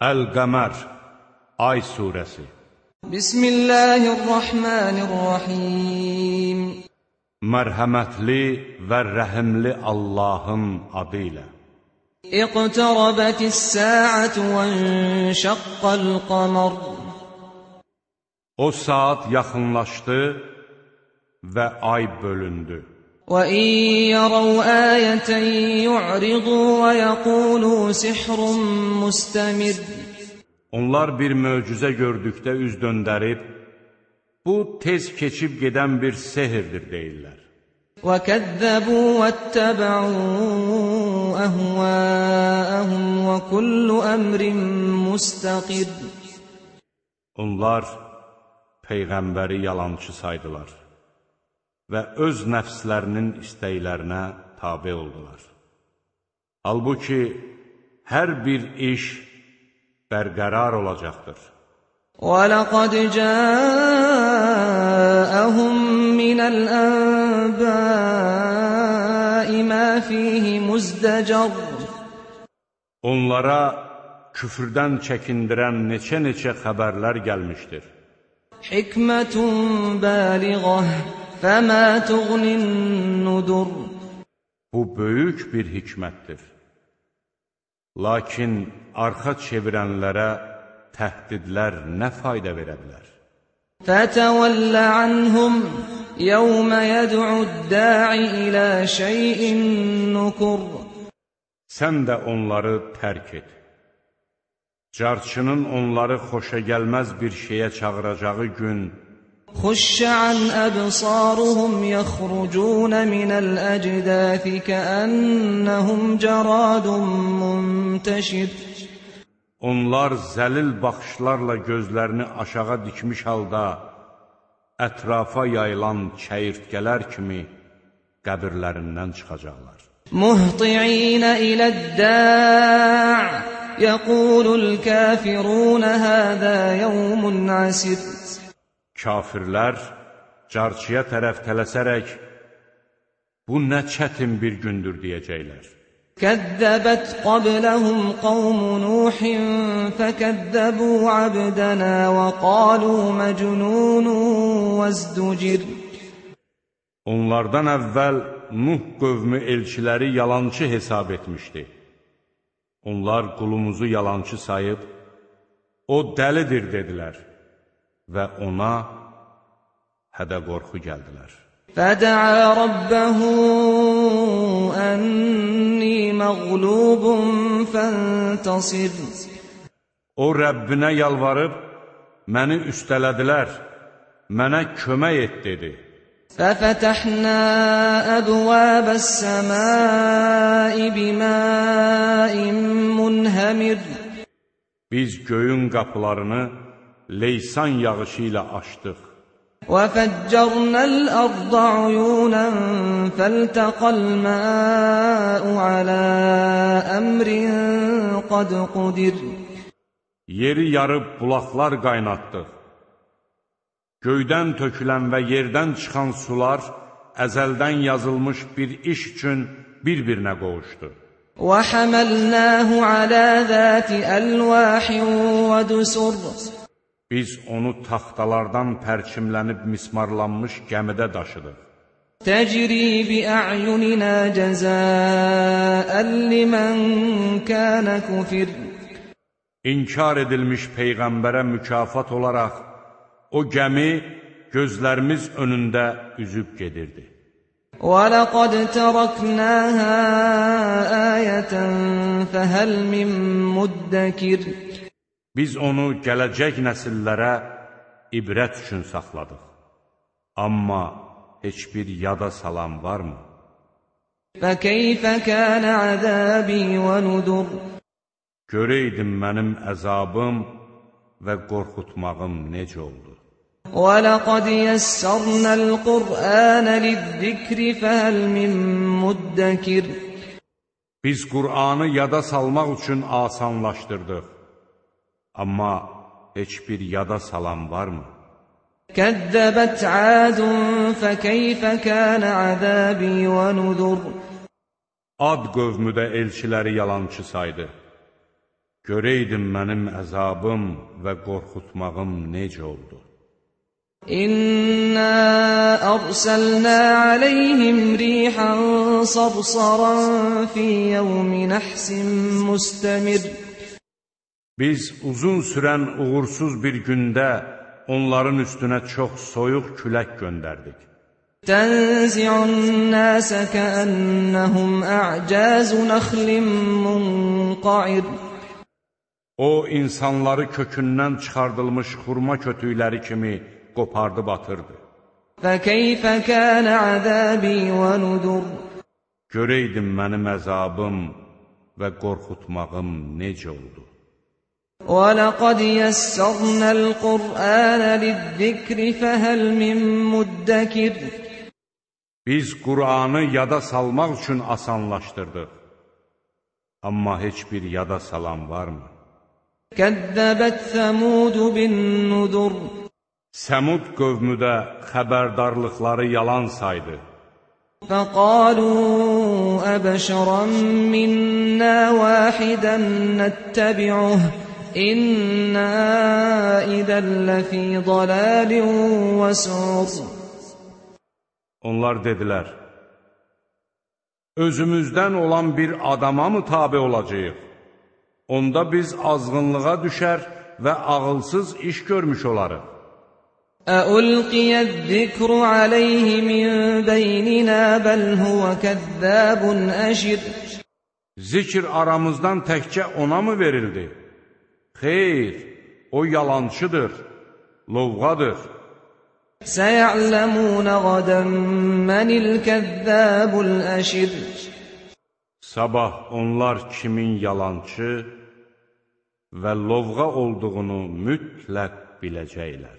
Əl-Qəmər, Ay surəsi. Bismillahirrahmanirrahim. Mərhəmətli və rəhimli Allahın adı ilə. İqtarabətis-sə'atu vənşəqqəl-qamar. O saat yaxınlaşdı və ay bölündü. وَإِنْ يَرَوْا آيَةً يُعْرِضُوا وَيَقُولُوا سِحْرٌ مُسْتَمِرٌّ. Onlar bir möcüzə gördükdə üz döndərib, bu tez keçib gedən bir sehirdir deyirlər. وَكَذَّبُوا وَاتَّبَعُوا أَهْوَاءَهُمْ وَكُلُّ أَمْرٍ مُسْتَقِرٌّ. Onlar Peyğəmbəri yalançı saydılar və öz nəfslərinin istəklərinə tabe oldular. Halbuki hər bir iş bərqərar olacaqdır. وَلَقَدْ جَاءَهُمْ مِنَ الْأَنْبَاءِ مَا فِيهِ مُزْدَجَرٌ. Onlara küfrdən çəkindirən neçə xəbərlər gəlmişdir. حِكْمَةٌ بَالِغَةٌ فَمَا تُغْنِ النُّذُرُ. Bu böyük bir hikmətdir. Lakin arxa çevirənlərə təhdidlər nə fayda verə bilər? فَتَوَلَّ عَنْهُمْ يَوْمَ يَدْعُ الدَّاعِ إِلَى شَيْءٍ نُكُرٍ. Sən də onları tərk et. Carçının onları xoşa gəlməz bir şeyə çağıracağı gün, خُشَّ عَنْ أَبْصَارُهُمْ يَخْرُجُونَ مِنَ الْأَجْدَاثِ كَأَنَّهُمْ جَرَادٌ مُنْتَشِرٌ. onlar zəlil baxışlarla gözlərini aşağı dikmiş halda, ətrafa yayılan çəyirtkələr kimi qəbirlərindən çıxacaqlar. مُهْطِعِينَ إِلَى الدَّاعِ يَقُولُ الْكَافِرُونَ هَذَا يَوْمٌ عَسِرٌ. Kafirlər carçıya tərəf tələsərək, bu nə çətin bir gündür deyəcəklər. كَذَّبَتْ قَبْلَهُمْ قَوْمُ نُوحٍ فَكَذَّبُوا عَبْدَنَا وَقَالُوا مَجْنُونٌ وَازْدُجِرٌ. Onlardan əvvəl Nuh qövmü elçiləri yalançı hesab etmişdi. Onlar qulumuzu yalançı sayıb, o dəlidir dedilər və ona hədə-qorxu gəldilər. فَدَعَا رَبَّهُ أَنِّي مَغْلُوبٌ فَانْتَصِرْ. O Rəbbinə yalvarıb, məni üstələdilər, mənə kömək et dedi. فَفَتَحْنَا أَبْوَابَ السَّمَاءِ بِمَاءٍ مُنْهَمِرٍ. Biz göyün qapılarını leysan yağışı ilə açdıq. وَفَجَّرْنَا الْأَرْضَ عُيُونًا فَالْتَقَى الْمَاءُ عَلَى أَمْرٍ قَدْ قُدِرَ. Yeri yarıb bulaqlar qaynatdıq. Göydən tökülən və yerdən çıxan sular əzəldən yazılmış bir iş üçün bir-birinə qovuşdu. وَحَمَلْنَاهُ عَلَى ذَاتِ أَلْوَاحٍ وَدُسُرٍ. Biz onu taxtalardan pərçimlənib mismarlanmış gəmidə daşıdıq. تَجْرِي بِأَعْيُنِنَا جَزَاءً لِمَنْ كَانَ كُفِرٍ. İnkar edilmiş Peyğəmbərə mükafat olaraq, o gəmi gözlərimiz önündə üzüb gedirdi. وَلَقَدْ تَرَكْنَاهَا آيَةً فَهَلْ مِنْ مُدَّكِرٍ. Biz onu gələcək nəsillərə ibrət üçün saxladıq. Amma heç bir yada salan varmı? فَكَيْفَ كَانَ عَذَابِي وَنُذُرْ. Görəydin mənim əzabım və qorxutmağım necə oldu. وَلَقَدْ يَسَّرْنَا الْقُرْآنَ لِلذِّكْرِ فَهَلْ مِنْ مُدَّكِرٍ. Biz Qur'anı yada salmaq üçün asanlaşdırdıq. Amma heç bir yada salan varmı? كَذَّبَتْ عَادٌ فَكَيْفَ كَانَ عَذَابِي وَنُذُرْ. Ad qövmü də elçiləri yalançı saydı. Görəydin mənim əzabım və qorxutmağım necə oldu. İnna arsalna alayhim rihan sarsaran fi yawmin nahsin mustamir. Biz uzun sürən uğursuz bir gündə onların üstünə çox soyuq külək göndərdik. Tənzi'un nəsə kəənnəhum ə'cəzu nəxlin munqa'ir. O, insanları kökündən çıxardılmış xurma kötükləri kimi qopardıb atırdı. Fəkeyfə kənə əzəbi və nudur. Görəydin mənim əzabım və qorxutmağım necə oldu. وَلَقَدْ يَسَّرْنَا الْقُرْآنَ لِلذِّكْرِ فَهَلْ مِن مُّدَّكِرٍ. Biz Qur'anı yada salmaq üçün asanlaşdırdıq. Amma heç bir yada salan varmı? كَذَّبَتْ ثَمُودُ بِالنُّذُرِ. Səmud qövmü də xəbərdarlıqları yalan saydı. فَقَالُوا أَبَشَرًا مِّنَّا وَاحِدًا نَّتَّبِعُهُ إِنَّا إِذًا لَّفِي ضَلَالٍ وَسُعُرٍ. Onlar dedilər, özümüzdən olan bir adama mı tabe olacağıq? Onda biz azğınlığa düşər və ağılsız iş görmüş olarıq. أَأُلْقِيَ الذِّكْرُ عَلَيْهِ مِنْ بَيْنِنَا بَلْ هُوَ كَذَّابٌ أَشِرٌ. Zikr aramızdan təkcə ona mı verildi? Xeyr, o yalancıdır, lovğadır. سَيَعْلَمُونَ غَدًا مَّنِ الْكَذَّابُ الْأَشِرُ. Sabah onlar kimin yalancı və lovğa olduğunu mütləq biləcəklər.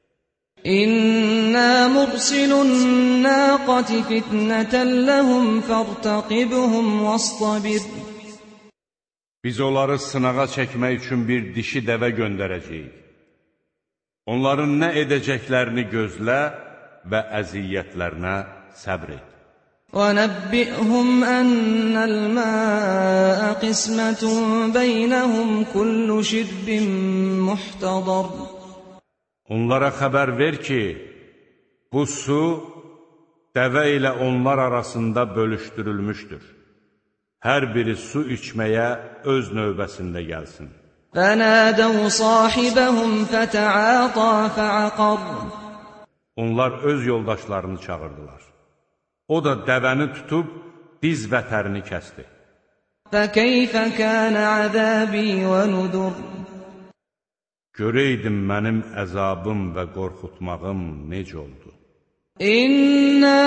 İnna mursilun naqati fitnatan lahum fartaqibhum wastabir. Biz onları sınağa çəkmək üçün bir dişi dəvə göndərəcəyik. Onların nə edəcəklərini gözlə və əziyyətlərinə səbr et. وَنَبِّئْهُمْ أَنَّ الْمَاءَ قِسْمَةٌ بَيْنَهُمْ كُلُّ شِرْبٍ مُحْتَضَرٍ. Onlara xəbər ver ki, bu su dəvə ilə onlar arasında bölüşdürülmüşdür. Hər biri su içməyə öz növbəsində gəlsin. فَنَادَوْا صَاحِبَهُمْ فَتَعَاطَى فَعَقَرَ. Onlar öz yoldaşlarını çağırdılar. O da dəvəni tutub diz vətərini kəsdi. فَكَيْفَ كَانَ عَذَابِي وَنُذُرِ. Görəydin mənim əzabım və qorxutmağım necə oldu. İnna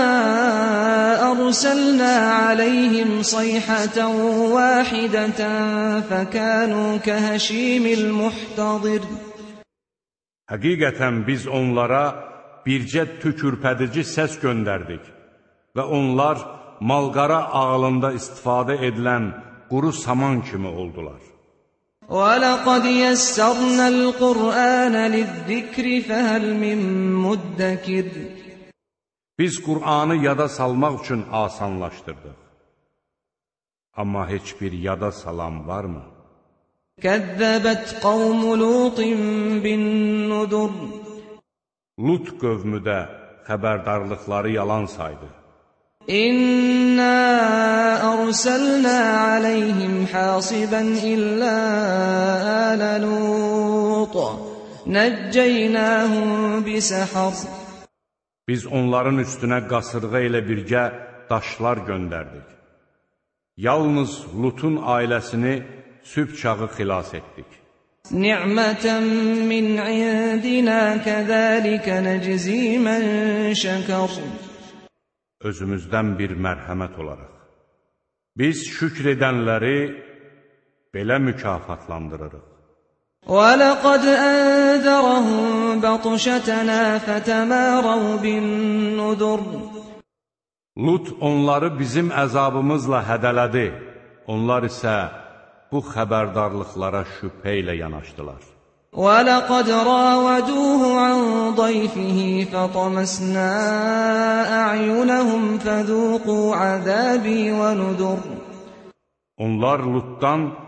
arsalna alayhim sayhatan wahidatan fakanu kahashimil muhtadir. Həqiqətən biz onlara bircə tükürpədici səs göndərdik və onlar malqara ağılında istifadə edilən quru saman kimi oldular. وَلَقَدْ يَسَّرْنَا الْقُرْآنَ لِلذِّكْرِ فَهَلْ مِن مُّدَّكِرٍ. Biz Qur'anı yada salmaq üçün asanlaşdırdıq. Amma heç bir yada salan varmı? كَذَّبَتْ قَوْمُ لُوطٍ بِالنُّذُرِ. Lut qövmü də xəbərdarlıqları yalan saydı. İnna arsalna alayhim hasiban illa ala Lut najjaynahum bisahar. Biz onların üstünə qasırğa ilə birgə daşlar göndərdik. Yalnız Lutun ailəsini sübh çağı xilas etdik. Ni'matan min indina kazalika najzi man şakar. Özümüzdən bir mərhəmət olaraq. Biz şükr edənləri belə mükafatlandırırıq. وَلَقَدْ أَنذَرَهُمْ بَطْشَتَنَا فَتَمَارَوْا بِالنُّذُرِ. Lut onları bizim əzabımızla hədələdi. Onlar isə bu xəbərdarlıqlara şübhə ilə yanaşdılar. وَلَقَدْ رَاوَدُوهُ عَنْ ضَيْفِهِ فَطَمَسْنَا أَعْيُنَهُمْ فَذُوقُوا عَذَابِي وَنُذُرِ. Onlar Lutdan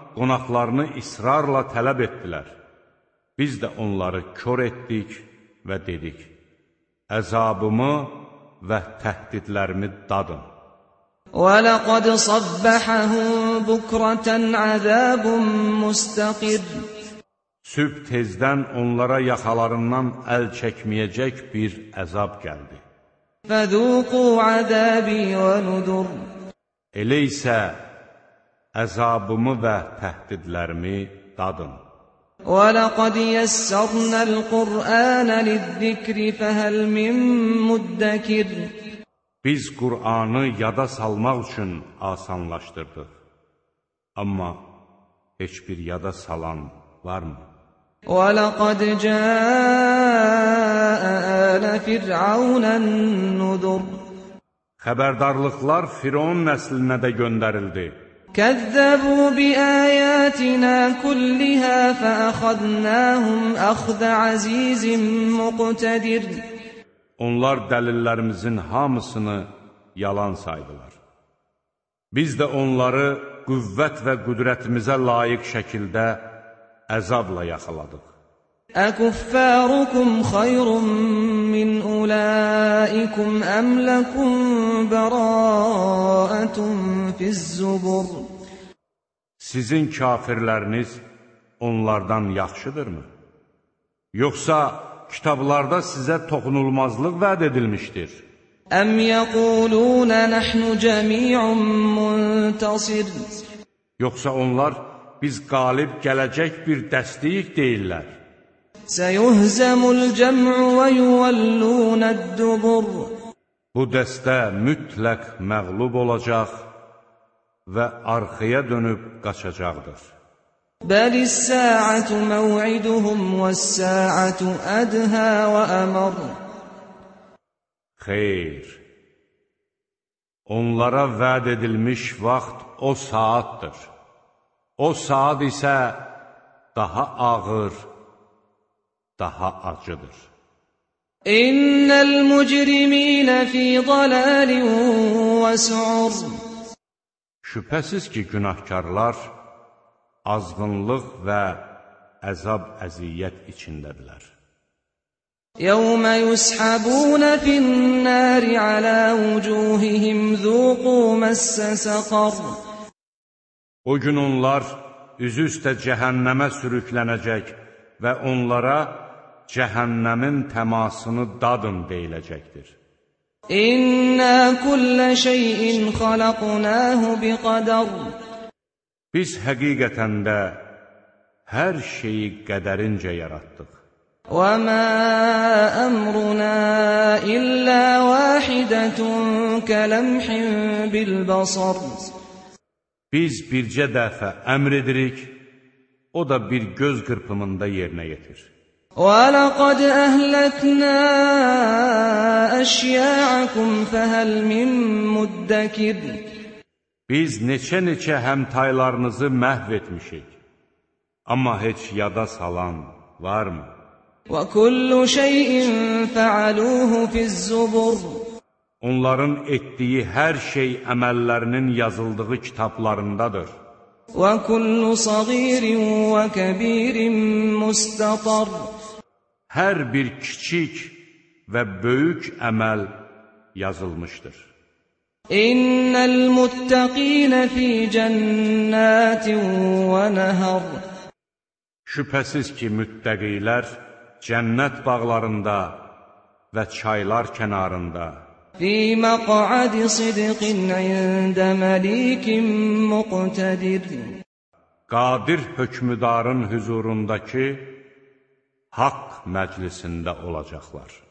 qonaqlarını israrla tələb etdilər. Biz də onları kör etdik və dedik, əzabımı və təhdidlərimi dadın. وَلَقَدْ صَبَّحَهُم بُكْرَةً عَذَابٌ مُسْتَقِرٌّ Sübh tezdən onlara yaxalarından əl çəkməyəcək bir əzab gəldi. فَذُوقُوا عَذَابِي وَنُذُرِ Elə isə əzabımı və təhdidlərimi dadın. وَلَقَدْ يَسَّرْنَا الْقُرْآنَ لِلذِّكْرِ فَهَلْ مِن مُّدَّكِرٍ Biz Qur'anı yada salmaq üçün asanlaşdırdıq. Amma heç bir yada salan varmı? وَلَقَدْ جَاءَ آلَ فِرْعَوْنَ النُّذُرُ Xəbərdarlıqlar Firon nəslinə də göndərildi. كَذَّبُوا بِآيَاتِنَا كُلِّهَا فَأَخَذْنَاهُمْ أَخْذَ عَزِيزٍ مُقْتَدِرٍ Onlar dəlillərimizin hamısını yalan saydılar. Biz də onları qüvvət və qüdrətimizə layiq şəkildə əzabla yaxaladıq. أَكُفَّارُكُمْ خَيْرٌ مِّنْ أُولَٰئِكُمْ أَمْ لَكُمْ بَرَاءَةٌ فِي الزُّبُرِ Sizin kafirləriniz onlardan yaxşıdırmı? Yoxsa kitablarda sizə toxunulmazlıq vəd edilmişdir? أَمْ يَقُولُونَ نَحْنُ جَمِيعٌ مُّنتَصِرٌ Yoxsa onlar biz qalib gələcək bir dəstəyik deyirlər. سَيُهْزَمُ الْجَمْعُ وَيُوَلُّونَ الدُّبُرَ Bu dəstə mütləq məğlub olacaq və arxaya dönüb qaçacaqdır. بَلِ السَّاعَةُ مَوْعِدُهُمْ وَالسَّاعَةُ أَدْهَى وَأَمَرُّ Xeyr, onlara vəd edilmiş vaxt o saatdır. O saat isə daha ağır, daha acıdır. İnnel mujrimîne fî dalâlin ve su'ur Şübhəsiz ki, günahkarlar azğınlıq və əzab-əziyyət içindədirlər. يَوْمَ يُسْحَبُونَ فِي النَّارِ عَلَى وُجُوهِهِمْ ذُوقُوا مَسَّ سَقَرَ O gün onlar üzü üstə cəhənnəmə sürüklənəcək və onlara cəhənnəmin təmasını dadın deyiləcəkdir. İnna kulla şeyin xalaqnahu biqadar Biz həqiqətən də hər şeyi qədərincə yaratdıq. وَمَا أَمْرُنَا إِلَّا وَاحِدَةٌ كَلَمْحٍ بِالْبَصَرِ Biz bircə dəfə əmr edirik, o da bir göz qırpımında yerinə yetir. وَلَقَدْ أَهْلَكْنَا أَشْيَاعَكُمْ فَهَلْ مِن مُّدَّكِرٍ Biz neçə-neçə həmtaylarınızı məhv etmişik. Amma heç yada salan varmı? وَكُلُّ شَيْءٍ فَعَلُوهُ فِي الزُّبُرِ Onların etdiyi hər şey əməllərinin yazıldığı kitablarındadır. وَكُلُّ صَغِيرٍ وَكَبِيرٍ مُسْتَطَرٍ Hər bir kiçik və böyük əməl yazılmışdır. İnnel muttaqina fi cennatin ve nehar Şübhəsiz ki, müttəqilər cənnət bağlarında və çaylar kənarında fi maq'adi sidqin inde malikin muqtadir qadir hökmüdarın huzurundakı haqq məclisində olacaqlar.